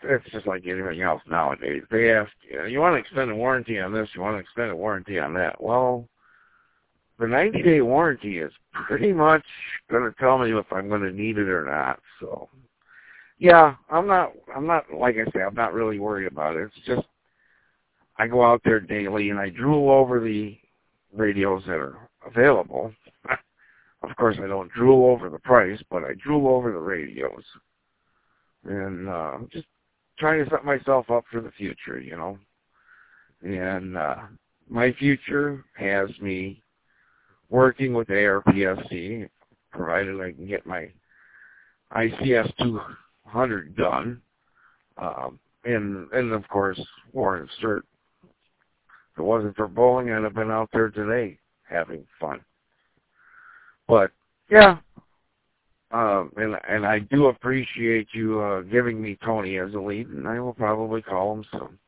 it's just like anything else nowadays. They ask, you want to extend a warranty on this, you want to extend a warranty on that. Well, the 90-day warranty is pretty much going to tell me if I'm going to need it or not. So, yeah, I'm not, like I say, I'm not really worried about it. It's just, I go out there daily and I drool over the radios that are available. Of course, I don't drool over the price, but I drool over the radios. And just trying to set myself up for the future, you know. And my future has me working with ARPSC, provided I can get my ICS 200 done. And of course, Warren Cert. If it wasn't for bowling, I'd have been out there today having fun. But, yeah, and I do appreciate you giving me Tony as a lead, and I will probably call him soon.